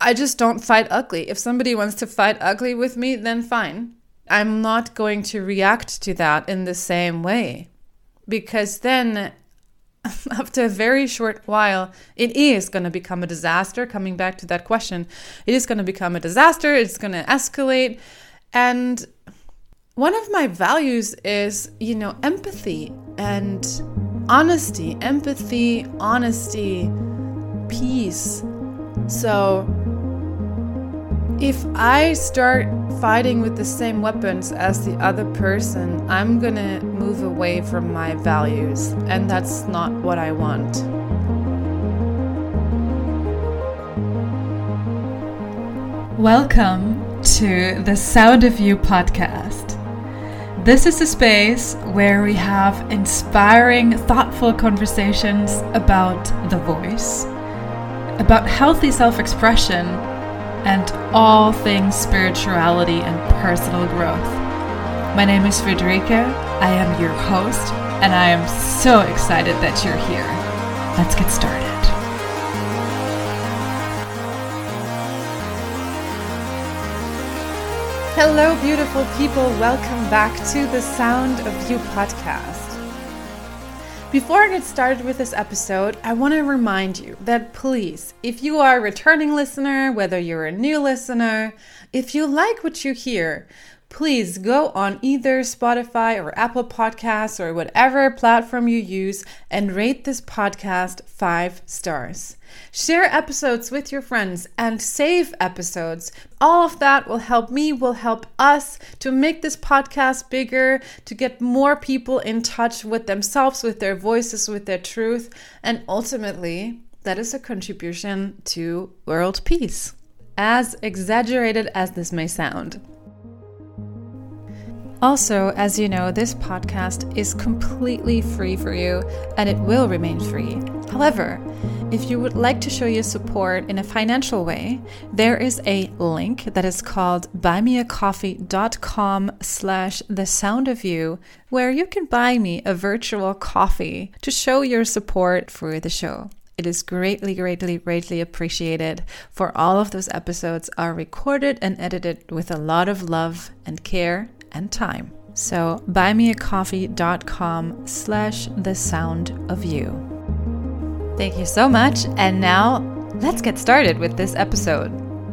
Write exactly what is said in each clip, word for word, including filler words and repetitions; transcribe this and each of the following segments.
I just don't fight ugly. If somebody wants to fight ugly with me, then fine. I'm not going to react to that in the same way, because then after a very short while, it is going to become a disaster. Coming back to that question, it is going to become a disaster. It's going to escalate. And one of my values is, you know, empathy and honesty, empathy, honesty, peace. So if I start fighting with the same weapons as the other person, I'm gonna move away from my values, and that's not what I want. Welcome to the Sound of You podcast. This is a space where we have inspiring, thoughtful conversations about the voice, about healthy self-expression, and all things spirituality and personal growth. My name is Frederica. I am your host, and I am so excited that you're here. Let's get started. Hello, beautiful people. Welcome back to the Sound of You podcast. Before I get started with this episode, I want to remind you that please, if you are a returning listener, whether you're a new listener, if you like what you hear, please go on either Spotify or Apple Podcasts or whatever platform you use and rate this podcast five stars. Share episodes with your friends and save episodes. All of that will help me, will help us to make this podcast bigger, to get more people in touch with themselves, with their voices, with their truth. And ultimately, that is a contribution to world peace, as exaggerated as this may sound. Also, as you know, this podcast is completely free for you, and it will remain free. However, if you would like to show your support in a financial way, there is a link that is called buymeacoffee.com slash the sound of you, where you can buy me a virtual coffee to show your support for the show. It is greatly, greatly, greatly appreciated, for all of those episodes are recorded and edited with a lot of love and care and time. So buymeacoffee.com slash the sound of you. Thank you so much. And now let's get started with this episode.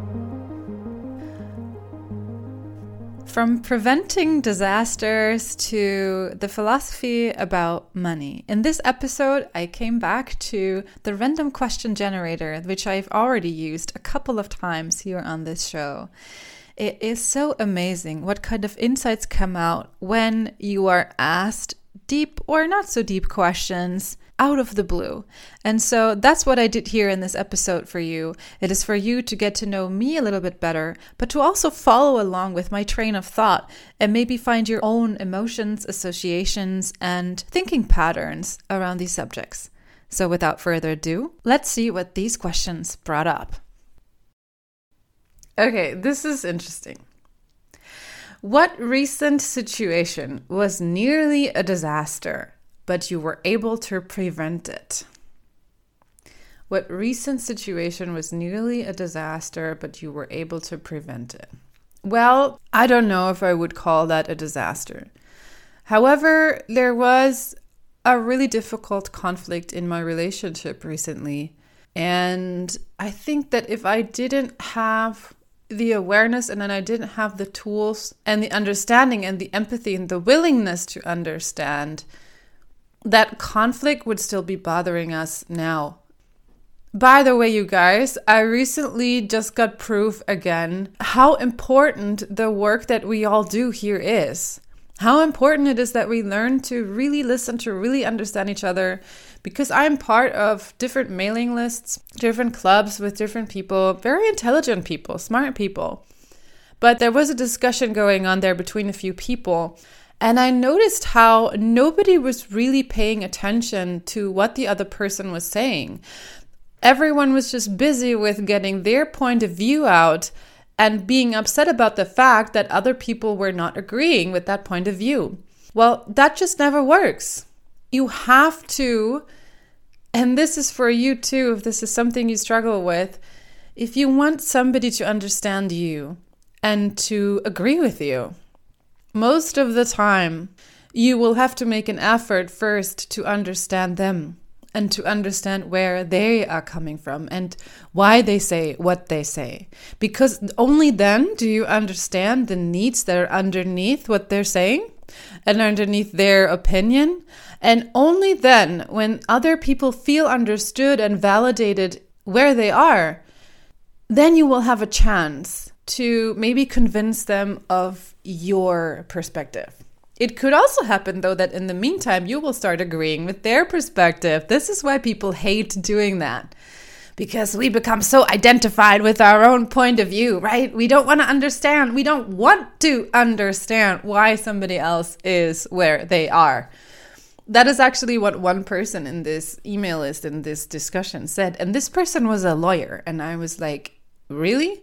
From preventing disasters to the philosophy about money. In this episode, I came back to the random question generator, which I've already used a couple of times here on this show. It is so amazing what kind of insights come out when you are asked deep or not so deep questions out of the blue. And so that's what I did here in this episode for you. It is for you to get to know me a little bit better, but to also follow along with my train of thought and maybe find your own emotions, associations, and thinking patterns around these subjects. So without further ado, let's see what these questions brought up. Okay, this is interesting. What recent situation was nearly a disaster, but you were able to prevent it? What recent situation was nearly a disaster, but you were able to prevent it? Well, I don't know if I would call that a disaster. However, there was a really difficult conflict in my relationship recently. And I think that if I didn't have the awareness and then I didn't have the tools and the understanding and the empathy and the willingness to understand, that conflict would still be bothering us now. By the way, you guys, I recently just got proof again how important the work that we all do here is. How important it is that we learn to really listen, to really understand each other, because I'm part of different mailing lists, different clubs with different people, very intelligent people, smart people. But there was a discussion going on there between a few people, and I noticed how nobody was really paying attention to what the other person was saying. Everyone was just busy with getting their point of view out and being upset about the fact that other people were not agreeing with that point of view. Well, that just never works. You have to, and this is for you too, if this is something you struggle with, if you want somebody to understand you and to agree with you, most of the time you will have to make an effort first to understand them and to understand where they are coming from and why they say what they say. Because only then do you understand the needs that are underneath what they're saying and underneath their opinion. And only then, when other people feel understood and validated where they are, then you will have a chance to maybe convince them of your perspective. It could also happen, though, that in the meantime, you will start agreeing with their perspective. This is why people hate doing that, because we become so identified with our own point of view, right? We don't want to understand. We don't want to understand why somebody else is where they are. That is actually what one person in this email list, in this discussion said. And this person was a lawyer. And I was like, really?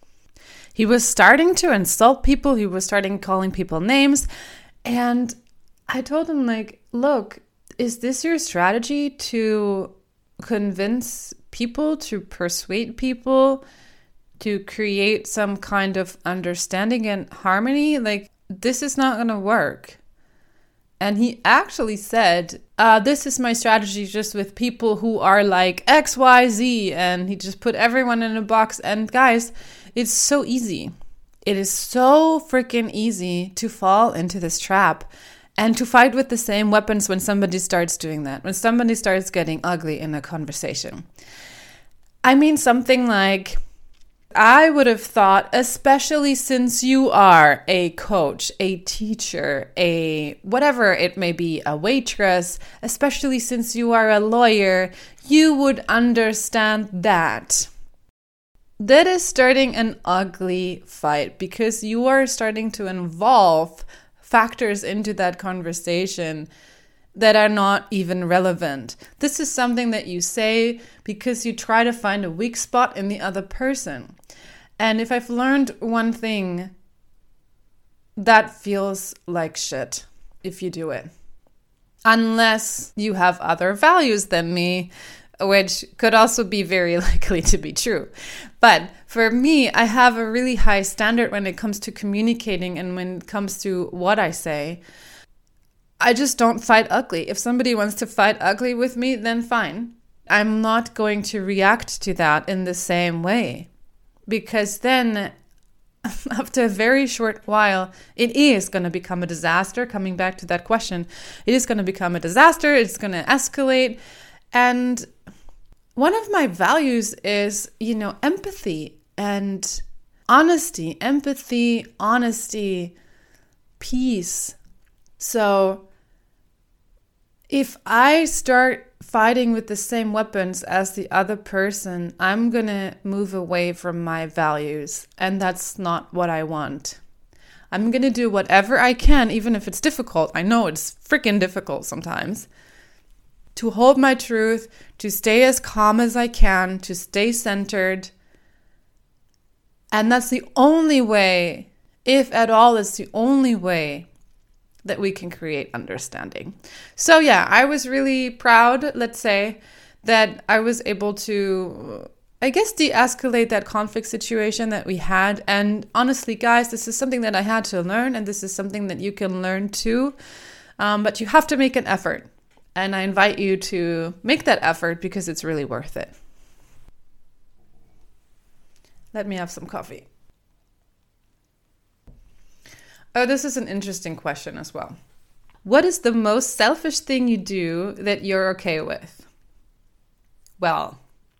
He was starting to insult people. He was starting calling people names. And I told him, like, look, is this your strategy to convince people, to persuade people, to create some kind of understanding and harmony? Like, this is not going to work. And he actually said, uh, this is my strategy just with people who are like X, Y, Z. And he just put everyone in a box. And guys, it's so easy. It is so freaking easy to fall into this trap and to fight with the same weapons when somebody starts doing that, when somebody starts getting ugly in a conversation. I mean, something like, I would have thought, especially since you are a coach, a teacher, a whatever it may be, a waitress, especially since you are a lawyer, you would understand that. That is starting an ugly fight because you are starting to involve factors into that conversation that are not even relevant. This is something that you say because you try to find a weak spot in the other person. And if I've learned one thing, that feels like shit if you do it. Unless you have other values than me, which could also be very likely to be true. But for me, I have a really high standard when it comes to communicating and when it comes to what I say. I just don't fight ugly. If somebody wants to fight ugly with me, then fine. I'm not going to react to that in the same way. Because then, after a very short while, it is going to become a disaster. Coming back to that question, it is going to become a disaster. It's going to escalate. And one of my values is, you know, empathy and honesty, empathy, honesty, peace. So if I start fighting with the same weapons as the other person, I'm going to move away from my values. And that's not what I want. I'm going to do whatever I can, even if it's difficult. I know it's freaking difficult sometimes. To hold my truth, to stay as calm as I can, to stay centered. And that's the only way, if at all, it's the only way that we can create understanding. So yeah, I was really proud, let's say, that I was able to, I guess, de-escalate that conflict situation that we had. And honestly, guys, this is something that I had to learn, and this is something that you can learn too. Um, but you have to make an effort. And I invite you to make that effort because it's really worth it. Let me have some coffee. Oh, this is an interesting question as well. What is the most selfish thing you do that you're okay with? Well,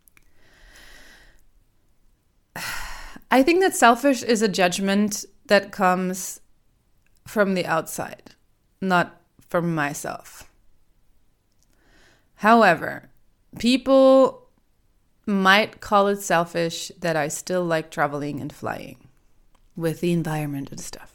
I think that selfish is a judgment that comes from the outside, not from myself. However, people might call it selfish that I still like traveling and flying with the environment and stuff.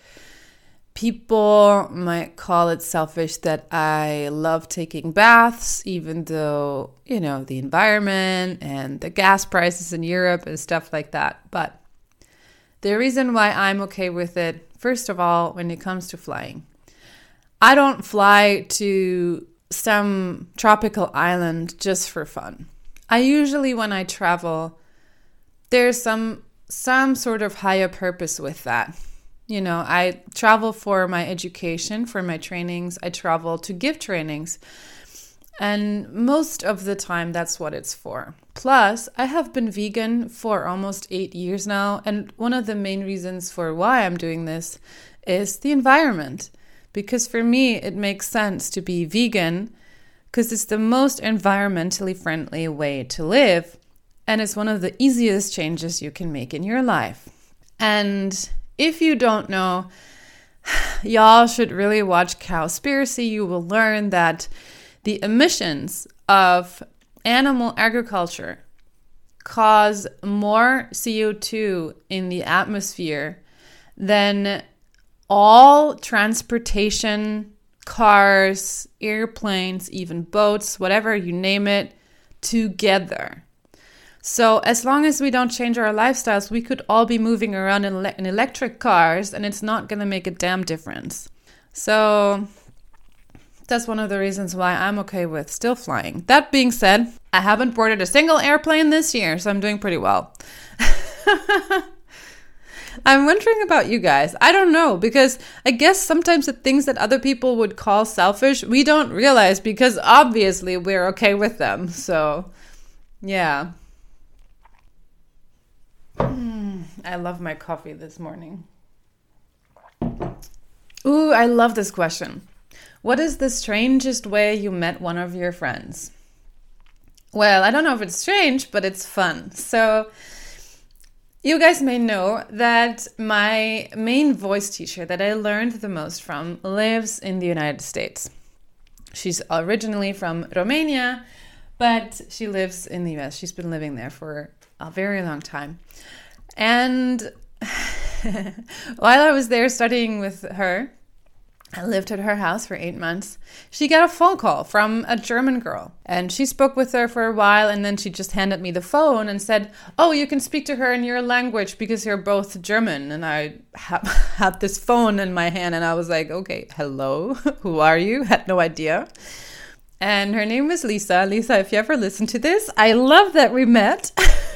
People might call it selfish that I love taking baths, even though, you know, the environment and the gas prices in Europe and stuff like that. But the reason why I'm okay with it, first of all, when it comes to flying, I don't fly to some tropical island just for fun. I usually, when I travel, there's some some sort of higher purpose with that. You know, I travel for my education, for my trainings. I travel to give trainings. And most of the time, that's what it's for. Plus, I have been vegan for almost eight years now. And one of the main reasons for why I'm doing this is the environment. Because for me, it makes sense to be vegan because it's the most environmentally friendly way to live. And it's one of the easiest changes you can make in your life. And if you don't know, y'all should really watch Cowspiracy. You will learn that the emissions of animal agriculture cause more C O two in the atmosphere than all transportation, cars, airplanes, even boats, whatever you name it, together. So as long as we don't change our lifestyles, we could all be moving around in, le- in electric cars and it's not going to make a damn difference. So that's one of the reasons why I'm okay with still flying. That being said, I haven't boarded a single airplane this year, so I'm doing pretty well. I'm wondering about you guys. I don't know, because I guess sometimes the things that other people would call selfish, we don't realize because obviously we're okay with them. So, yeah. Mm, I love my coffee this morning. Ooh, I love this question. What is the strangest way you met one of your friends? Well, I don't know if it's strange, but it's fun. So you guys may know that my main voice teacher that I learned the most from lives in the United States. She's originally from Romania, but she lives in the U S. She's been living there for a very long time. And while I was there studying with her, I lived at her house for eight months. She got a phone call from a German girl. And she spoke with her for a while, and then she just handed me the phone and said, oh, you can speak to her in your language because you're both German. And I ha- had this phone in my hand, and I was like, okay, hello, who are you? Had no idea. And her name was Lisa. Lisa, if you ever listen to this, I love that we met.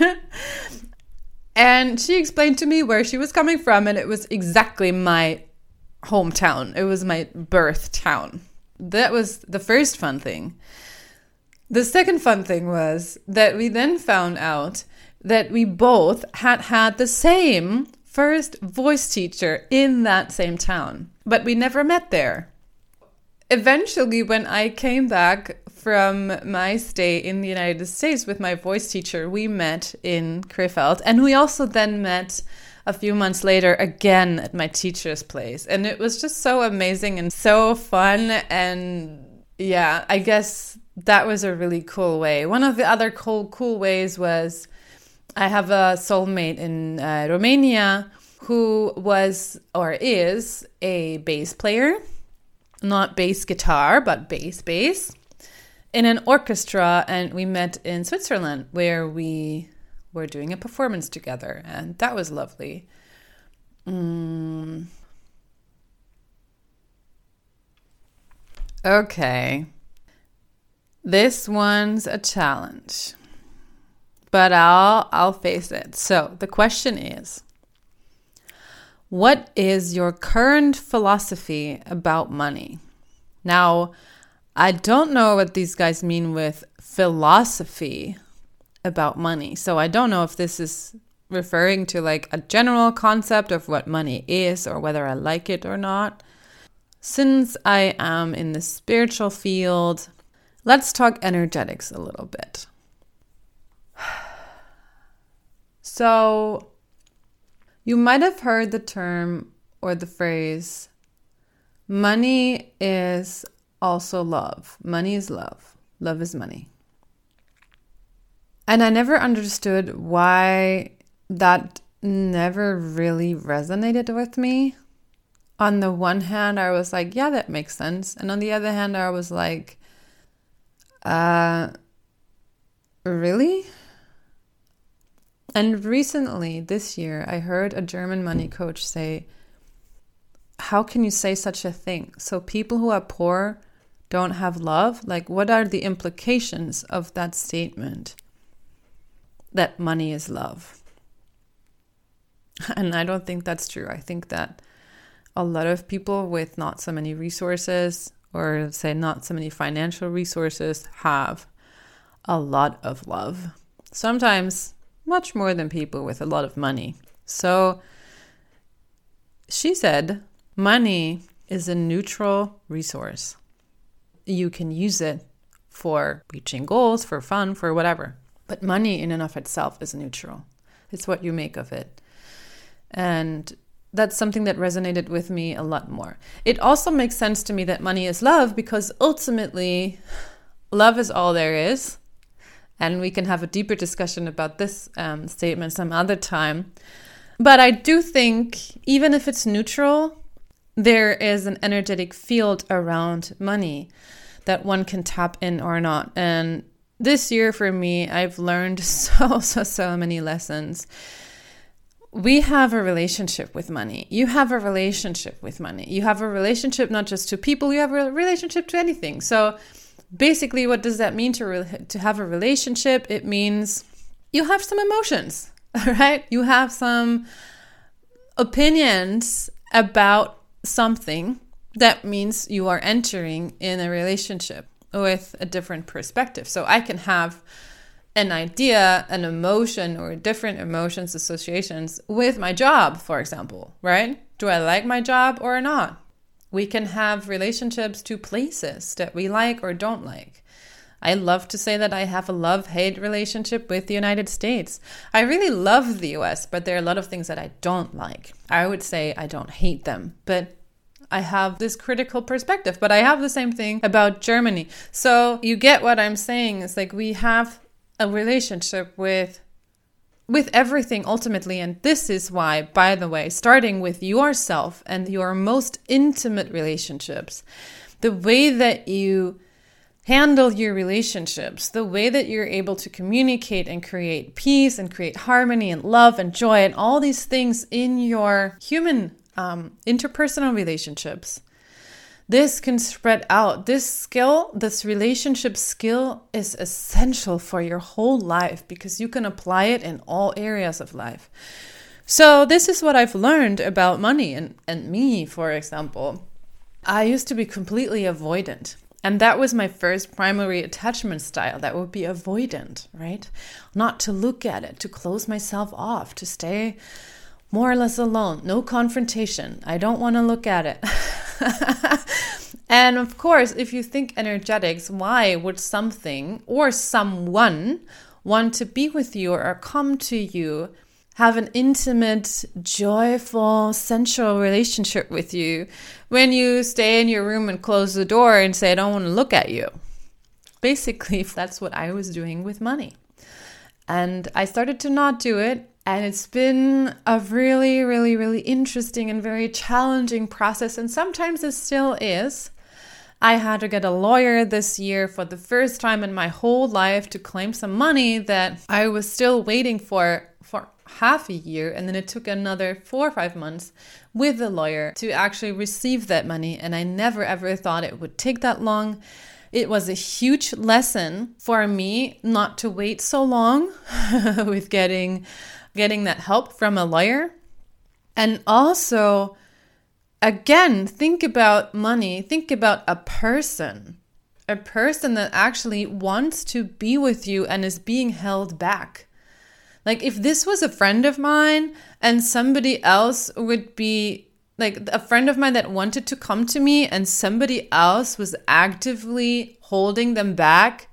And she explained to me where she was coming from, and it was exactly my hometown. It was my birth town. That was the first fun thing. The second fun thing was that we then found out that we both had had the same first voice teacher in that same town, but we never met there. Eventually, when I came back from my stay in the United States with my voice teacher, we met in Krefeld, and we also then met a few months later again at my teacher's place. And it was just so amazing and so fun. And yeah, I guess that was a really cool way. One of the other cool, cool ways was I have a soulmate in uh, Romania who was or is a bass player, not bass guitar, but bass bass in an orchestra. And we met in Switzerland where we were doing a performance together, and that was lovely. Mm. Okay. This one's a challenge, but I'll I'll face it. So the question is, what is your current philosophy about money? Now, I don't know what these guys mean with philosophy about money. So I don't know if this is referring to like a general concept of what money is or whether I like it or not. Since I am in the spiritual field, let's talk energetics a little bit. So you might have heard the term or the phrase, money is also love. Money is love. Love is money. And I never understood why that never really resonated with me. On the one hand, I was like, yeah, that makes sense. And on the other hand, I was like, uh, really? And recently, this year, I heard a German money coach say, how can you say such a thing? So people who are poor don't have love? Like, what are the implications of that statement? That money is love. And I don't think that's true. I think that a lot of people with not so many resources, or say not so many financial resources, have a lot of love. Sometimes much more than people with a lot of money. So she said, money is a neutral resource. You can use it for reaching goals, for fun, for whatever. But money in and of itself is neutral. It's what you make of it. And that's something that resonated with me a lot more. It also makes sense to me that money is love, because ultimately love is all there is. And we can have a deeper discussion about this um, statement some other time. But I do think even if it's neutral, there is an energetic field around money that one can tap in or not. And this year for me, I've learned so, so, so many lessons. We have a relationship with money. You have a relationship with money. You have a relationship not just to people, you have a relationship to anything. So basically, what does that mean to re- to have a relationship? It means you have some emotions, right? You have some opinions about something. That means you are entering in a relationship with a different perspective. So I can have an idea, an emotion, or different emotions, associations with my job, for example, right? Do I like my job or not? We can have relationships to places that we like or don't like. I love to say that I have a love-hate relationship with the United States. I really love the U S, but there are a lot of things that I don't like. I would say I don't hate them, but I have this critical perspective. But I have the same thing about Germany. So you get what I'm saying. It's like we have a relationship with with everything ultimately. And this is why, by the way, starting with yourself and your most intimate relationships, the way that you handle your relationships, the way that you're able to communicate and create peace and create harmony and love and joy and all these things in your human um, interpersonal relationships, this can spread out. This skill, this relationship skill is essential for your whole life because you can apply it in all areas of life. So this is what I've learned about money and, and me, for example. I used to be completely avoidant. And that was my first primary attachment style. That would be avoidant, right? Not to look at it, to close myself off, to stay more or less alone. No confrontation. I don't want to look at it. And of course, if you think energetics, why would something or someone want to be with you or come to you, have an intimate, joyful, sensual relationship with you when you stay in your room and close the door and say, I don't want to look at you? Basically, that's what I was doing with money. And I started to not do it. And it's been a really, really, really interesting and very challenging process. And sometimes it still is. I had to get a lawyer this year for the first time in my whole life to claim some money that I was still waiting for for half a year. And then it took another four or five months with the lawyer to actually receive that money. And I never, ever thought it would take that long. It was a huge lesson for me not to wait so long with getting... getting that help from a lawyer. And also, again, think about money. Think about a person. A person that actually wants to be with you and is being held back. Like if this was a friend of mine and somebody else would be, like a friend of mine that wanted to come to me and somebody else was actively holding them back,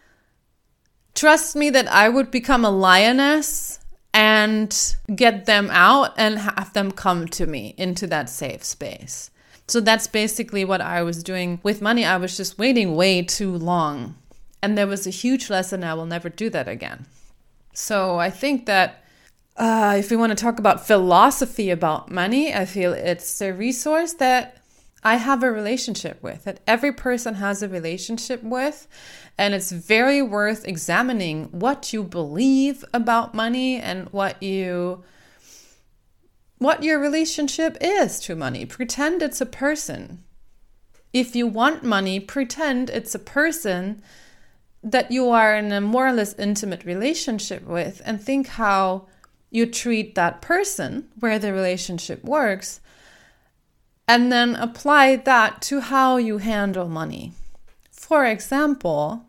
trust me that I would become a lioness and get them out and have them come to me into that safe space. So that's basically what I was doing with money. I was just waiting way too long. And there was a huge lesson. I will never do that again. So I think that uh, if we want to talk about philosophy about money, I feel it's a resource that I have a relationship with, that every person has a relationship with. And it's very worth examining what you believe about money and what you, what your relationship is to money. Pretend it's a person. If you want money, pretend it's a person that you are in a more or less intimate relationship with, and think how you treat that person where the relationship works, and then apply that to how you handle money. For example,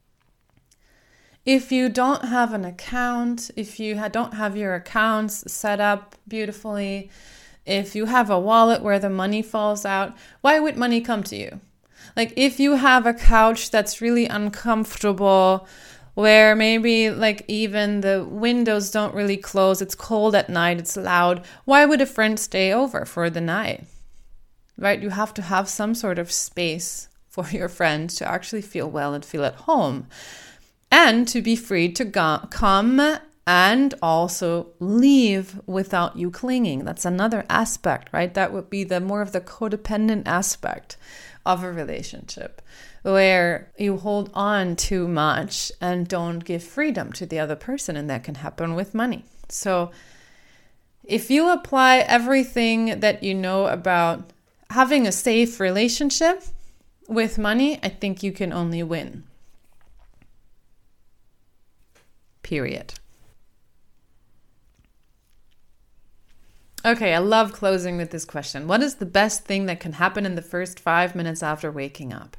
if you don't have an account, if you don't have your accounts set up beautifully, if you have a wallet where the money falls out, why would money come to you? Like if you have a couch that's really uncomfortable, where maybe like even the windows don't really close, it's cold at night, it's loud, why would a friend stay over for the night? Right? You have to have some sort of space for your friend to actually feel well and feel at home. And to be free to go- come and also leave without you clinging. That's another aspect, right? That would be the more of the codependent aspect of a relationship, where you hold on too much and don't give freedom to the other person, and that can happen with money. So if you apply everything that you know about having a safe relationship with money, I think you can only win. Period. Okay, I love closing with this question. What is the best thing that can happen in the first five minutes after waking up?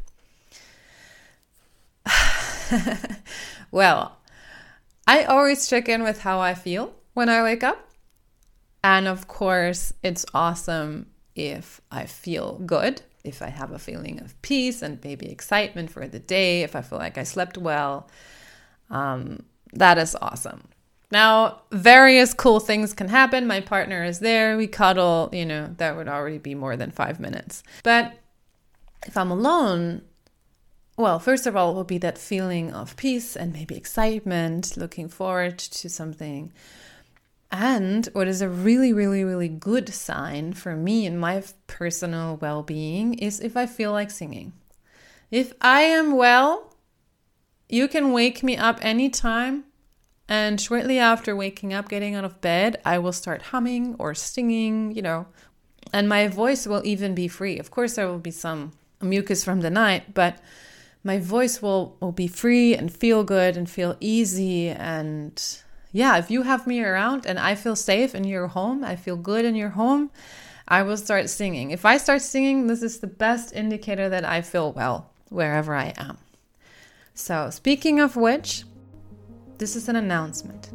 Well, I always check in with how I feel when I wake up. And of course, it's awesome if I feel good, if I have a feeling of peace and maybe excitement for the day, if I feel like I slept well. Um, that is awesome. Now, various cool things can happen. My partner is there. We cuddle, you know, that would already be more than five minutes. But if I'm alone, well, first of all, it will be that feeling of peace and maybe excitement, looking forward to something. And what is a really, really, really good sign for me and my personal well-being is if I feel like singing. If I am well, you can wake me up anytime. And shortly after waking up, getting out of bed, I will start humming or singing, you know, and my voice will even be free. Of course, there will be some mucus from the night, but my voice will, will be free and feel good and feel easy. And yeah, if you have me around and I feel safe in your home, I feel good in your home, I will start singing. If I start singing, this is the best indicator that I feel well wherever I am. So speaking of which, this is an announcement.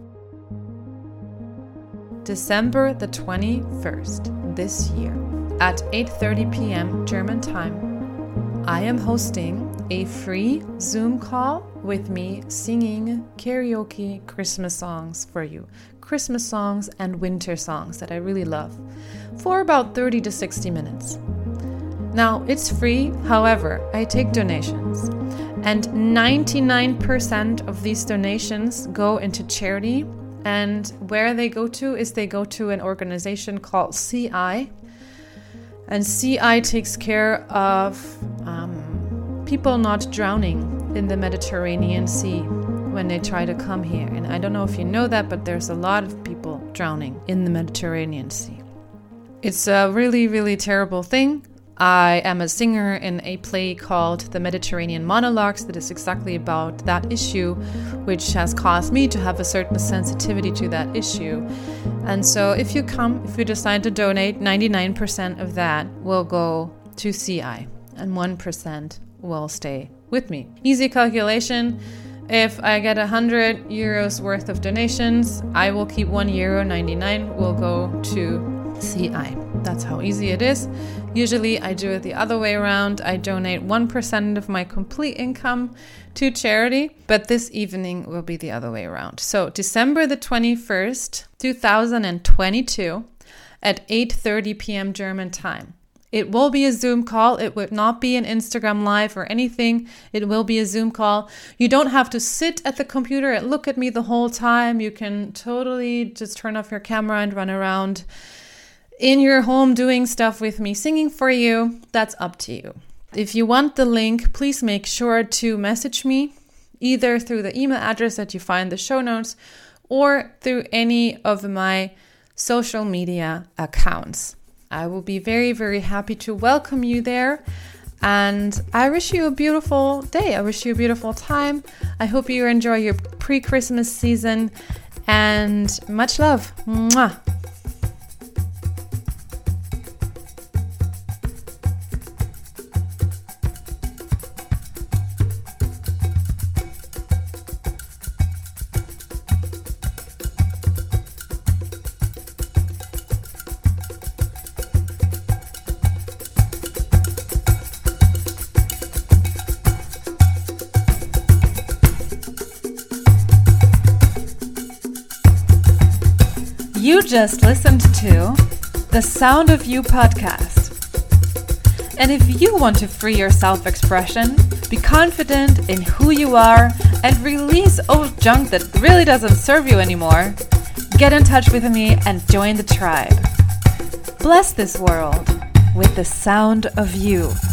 December the twenty-first this year at eight thirty p.m. German time, I am hosting a free Zoom call with me singing karaoke Christmas songs for you. Christmas songs and winter songs that I really love for about thirty to sixty minutes. Now, it's free. However, I take donations. And ninety-nine percent of these donations go into charity. And where they go to is they go to an organization called C I. And C I takes care of um, people not drowning in the Mediterranean Sea when they try to come here. And I don't know if you know that, but there's a lot of people drowning in the Mediterranean Sea. It's a really, really terrible thing. I am a singer in a play called The Mediterranean Monologues that is exactly about that issue, which has caused me to have a certain sensitivity to that issue. And so if you come, if you decide to donate, ninety-nine percent of that will go to C I and one percent will stay with me. Easy calculation. If I get one hundred euros worth of donations, I will keep one euro ninety-nine will go to C I. That's how easy it is. Usually I do it the other way around. I donate one percent of my complete income to charity, but this evening will be the other way around. So December the twenty-first, two thousand twenty-two at eight thirty p.m. German time. It will be a Zoom call. It would not be an Instagram live or anything. It will be a Zoom call. You don't have to sit at the computer and look at me the whole time. You can totally just turn off your camera and run around in your home doing stuff with me, singing for you. That's up to you. If you want the link, please make sure to message me either through the email address that you find in the show notes or through any of my social media accounts. I will be very, very happy to welcome you there. And I wish you a beautiful day. I wish you a beautiful time. I hope you enjoy your pre-Christmas season. And much love. Mwah. You just listened to the Sound of You podcast. And if you want to free your self-expression, be confident in who you are, and release old junk that really doesn't serve you anymore, get in touch with me and join the tribe. Bless this world with the sound of you.